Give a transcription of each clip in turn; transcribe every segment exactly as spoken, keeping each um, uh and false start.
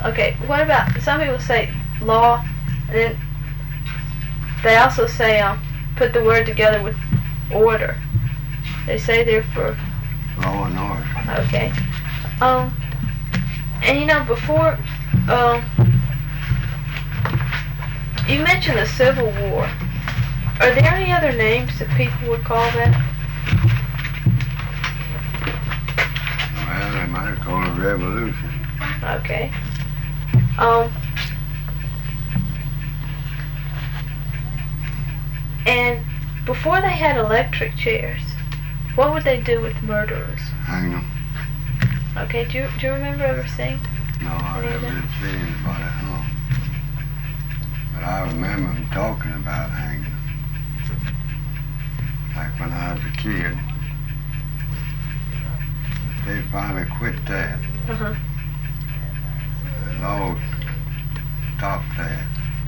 Okay, what about, some people say law, and then they also say, um, put the word together with order. They say they're for... Law and order. Okay. Um, and you know, before, um, you mentioned the Civil War. Are there any other names that people would call that? Well, they might have called it revolution. Okay. Um, and before they had electric chairs, what would they do with murderers? Hang them. Okay, do you, do you remember ever seeing? No, I never did see anybody hung. But I remember them talking about hanging. Like when I was a kid. They finally quit that. Uh-huh. The law stopped that.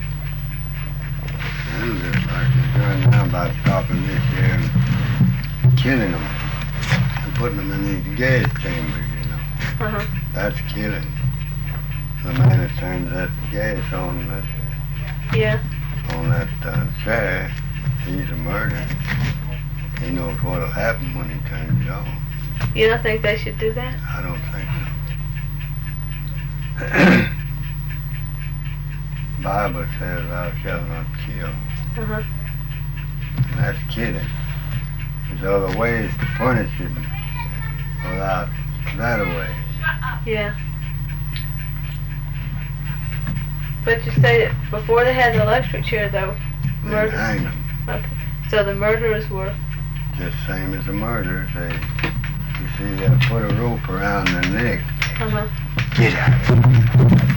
And just like they're doing now about stopping this here and killing them and putting them in these gas chambers, you know. Uh-huh. That's killing. The man that turns that gas on that Yeah. on that uh, chair, he's a murderer. He knows what'll happen when he turns it on. You don't think they should do that? I don't think so. Bible says thou shalt not kill. Uh-huh. And that's killing. There's other ways to punish it without that way. Yeah. But you say that before they had the electric chair, though, They murder. hang them. Okay. So the murderers were. Just same as the murderers. They, you see, they put a rope around their neck. Uh-huh. Get out.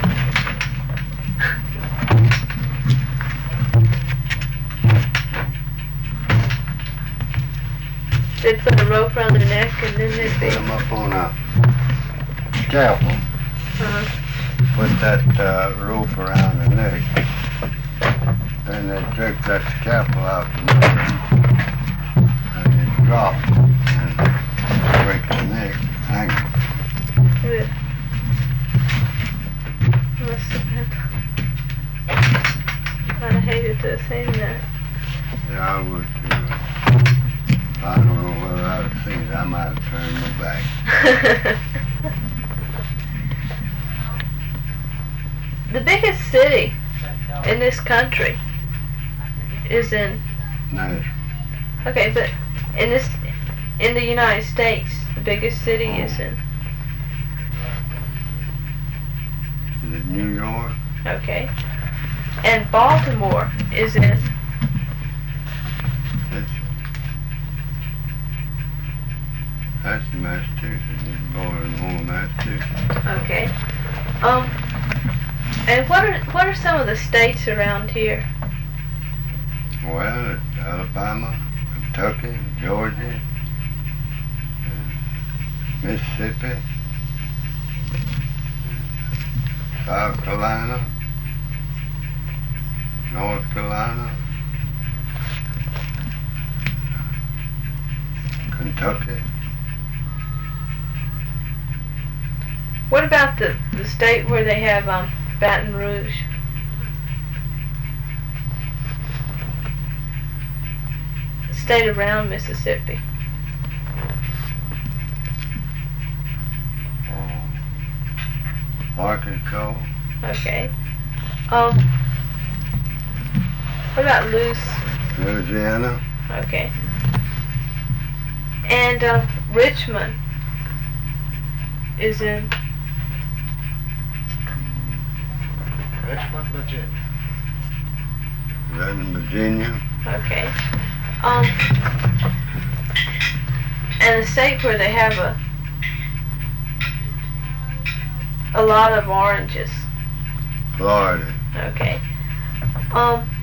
They'd put a rope around their neck and then they'd be. Put them up on a scalpel. Uh-huh. Put that uh, rope around the neck. Then they jerk that scalpel out from under them. And it drops and break the neck. Hang them. Good. Must have been. I hated to have seen that. Yeah, I would too. I don't know whether I'd have seen it. I might have turned my back. The biggest city in this country is in. No. Okay, but in this, in the United States, the biggest city is in. Is it New York? Okay. And Baltimore is in. That's, that's Massachusetts. It's Baltimore, Massachusetts. Okay. Um. And what are what are some of the states around here? Well, it's Alabama, Kentucky, Georgia, Mississippi, South Carolina, North Carolina, Kentucky. What about the, the state where they have um, Baton Rouge? State around Mississippi. Arkansas. Okay. Um. What about Louis? Louisiana. Okay. And uh, Richmond is in. Richmond, Virginia. Is that in Virginia? Okay. Um. And a state where they have a a lot of oranges. Florida. Okay. Um.